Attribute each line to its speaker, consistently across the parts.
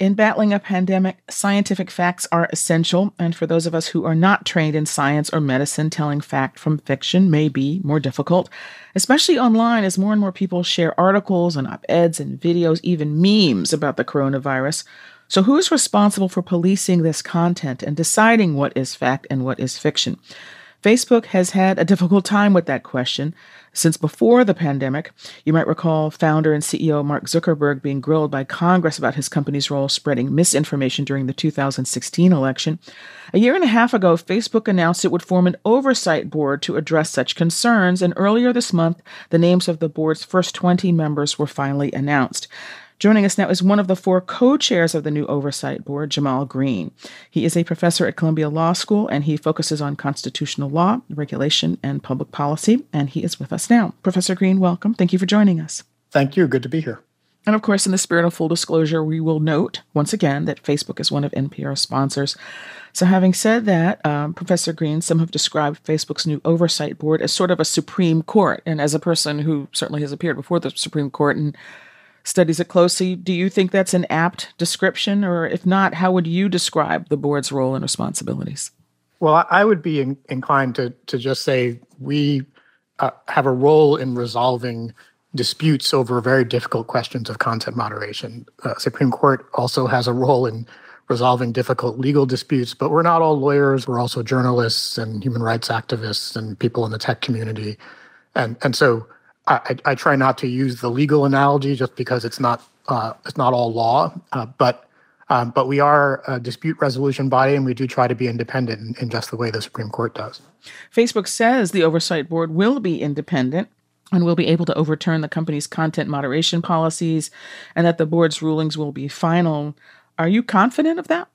Speaker 1: In battling a pandemic, scientific facts are essential, and for those of us who are not trained in science or medicine, telling fact from fiction may be more difficult, especially online as more and more people share articles and op-eds and videos, even memes about the coronavirus. So who is responsible for policing this content and deciding what is fact and what is fiction? Facebook has had a difficult time with that question since before the pandemic. You might recall founder and CEO Mark Zuckerberg being grilled by Congress about his company's role spreading misinformation during the 2016 election. A year and a half ago, Facebook announced it would form an oversight board to address such concerns, and earlier this month, the names of the board's first 20 members were finally announced. Joining us now is one of the 4 co-chairs of the new oversight board, Jamal Greene. He is a professor at Columbia Law School, and he focuses on constitutional law, regulation, and public policy, and he is with us now. Professor Greene, welcome. Thank you for joining us.
Speaker 2: Thank you. Good to be here.
Speaker 1: And of course, in the spirit of full disclosure, we will note once again that Facebook is one of NPR's sponsors. So having said that, Professor Greene, some have described Facebook's new oversight board as sort of a Supreme Court. And as a person who certainly has appeared before the Supreme Court and studies it closely, do you think that's an apt description? Or if not, how would you describe the board's role and responsibilities?
Speaker 2: Well, I would be inclined to just say we have a role in resolving disputes over very difficult questions of content moderation. Supreme Court also has a role in resolving difficult legal disputes, but we're not all lawyers. We're also journalists and human rights activists and people in the tech community. And so I try not to use the legal analogy just because it's not all law, but we are a dispute resolution body, and we do try to be independent in just the way the Supreme Court does.
Speaker 1: Facebook says the oversight board will be independent and will be able to overturn the company's content moderation policies, and that the board's rulings will be final. Are you confident of that?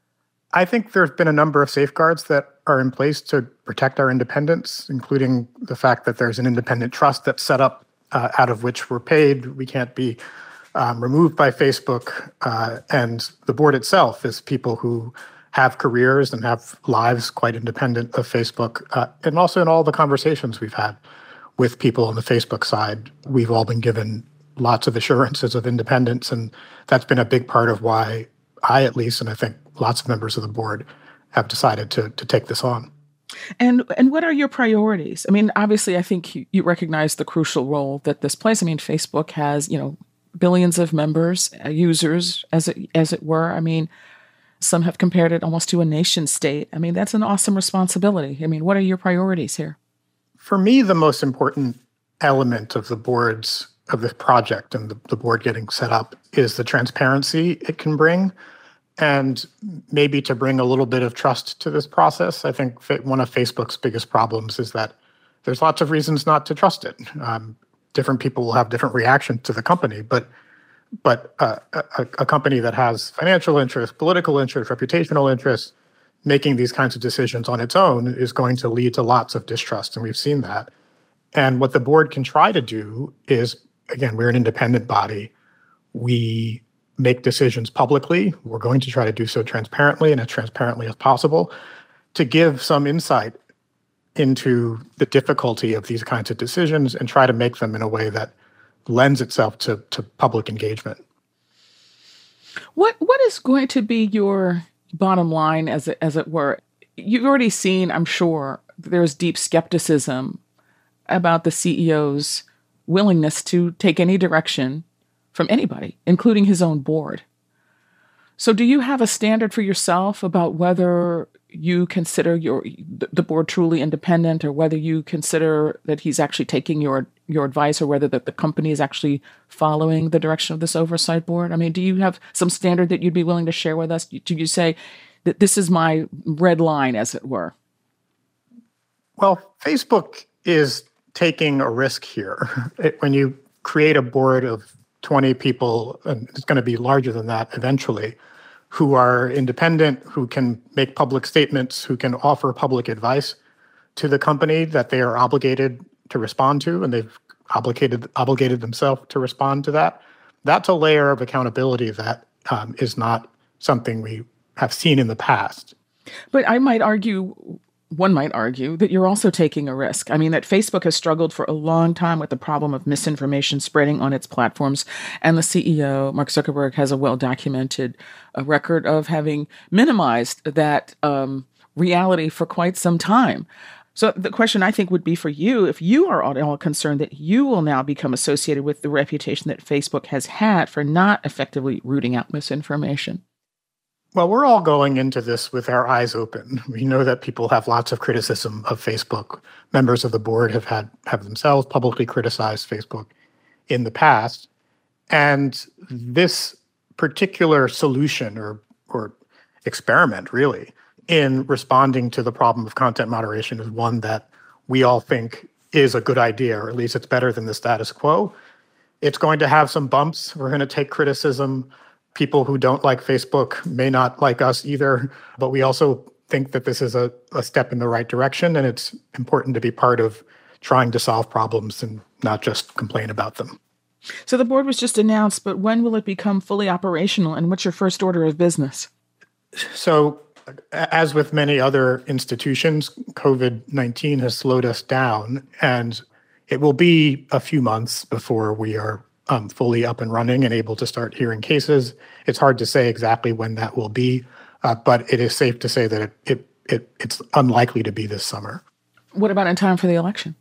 Speaker 2: I think there's been a number of safeguards that are in place to protect our independence, including the fact that there's an independent trust that's set up out of which we're paid. We can't be removed by Facebook. And the board itself is people who have careers and have lives quite independent of Facebook. And also in all the conversations we've had with people on the Facebook side, we've all been given lots of assurances of independence. And that's been a big part of why I, at least, and I think lots of members of the board, have decided to take this on.
Speaker 1: And what are your priorities? I mean, obviously, I think you recognize the crucial role that this plays. I mean, Facebook has, billions of members, users, as it were. I mean, some have compared it almost to a nation state. I mean, that's an awesome responsibility. I mean, what are your priorities here?
Speaker 2: For me, the most important element of this project and the board getting set up is the transparency it can bring, and maybe to bring a little bit of trust to this process. I think one of Facebook's biggest problems is that there's lots of reasons not to trust it. Different people will have different reactions to the company, but a company that has financial interest, political interest, reputational interest, making these kinds of decisions on its own is going to lead to lots of distrust, and we've seen that. And what the board can try to do is, again, we're an independent body. We make decisions publicly. We're going to try to do so transparently and as transparently as possible to give some insight into the difficulty of these kinds of decisions and try to make them in a way that lends itself to public engagement.
Speaker 1: What is going to be your bottom line, as it were? You've already seen, I'm sure, there's deep skepticism about the CEO's willingness to take any direction from anybody, including his own board. So do you have a standard for yourself about whether you consider the board truly independent, or whether you consider that he's actually taking your advice, or whether that the company is actually following the direction of this oversight board? I mean, do you have some standard that you'd be willing to share with us? Do you say that this is my red line, as it were?
Speaker 2: Well, Facebook is taking a risk here. When you create a board of 20 people, and it's going to be larger than that eventually, who are independent, who can make public statements, who can offer public advice to the company that they are obligated to respond to, and they've obligated themselves to respond to that. That's a layer of accountability that is not something we have seen in the past.
Speaker 1: But I might argue one might argue that you're also taking a risk. I mean, that Facebook has struggled for a long time with the problem of misinformation spreading on its platforms. And the CEO, Mark Zuckerberg, has a well-documented record of having minimized that reality for quite some time. So the question I think would be for you, if you are at all concerned that you will now become associated with the reputation that Facebook has had for not effectively rooting out misinformation.
Speaker 2: Well, we're all going into this with our eyes open. We know that people have lots of criticism of Facebook. Members of the board have themselves publicly criticized Facebook in the past. And this particular solution or experiment, really, in responding to the problem of content moderation is one that we all think is a good idea, or at least it's better than the status quo. It's going to have some bumps. We're going to take criticism. People who don't like Facebook may not like us either, but we also think that this is a step in the right direction, and it's important to be part of trying to solve problems and not just complain about them.
Speaker 1: So the board was just announced, but when will it become fully operational, and what's your first order of business?
Speaker 2: So as with many other institutions, COVID-19 has slowed us down, and it will be a few months before we are fully up and running and able to start hearing cases. It's hard to say exactly when that will be, but it is safe to say that it's unlikely to be this summer.
Speaker 1: What about in time for the election?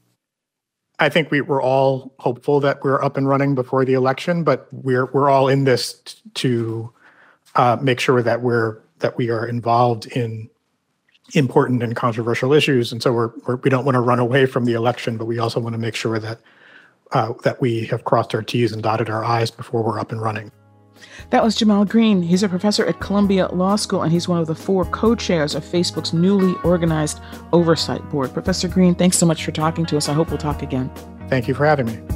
Speaker 2: I think we're all hopeful that we're up and running before the election, but we're all in this to make sure that we are involved in important and controversial issues, and so we don't want to run away from the election, but we also want to make sure that we have crossed our T's and dotted our I's before we're up and running.
Speaker 1: That was Jamal Greene. He's a professor at Columbia Law School, and he's one of the 4 co-chairs of Facebook's newly organized oversight board. Professor Greene, thanks so much for talking to us. I hope we'll talk again.
Speaker 2: Thank you for having me.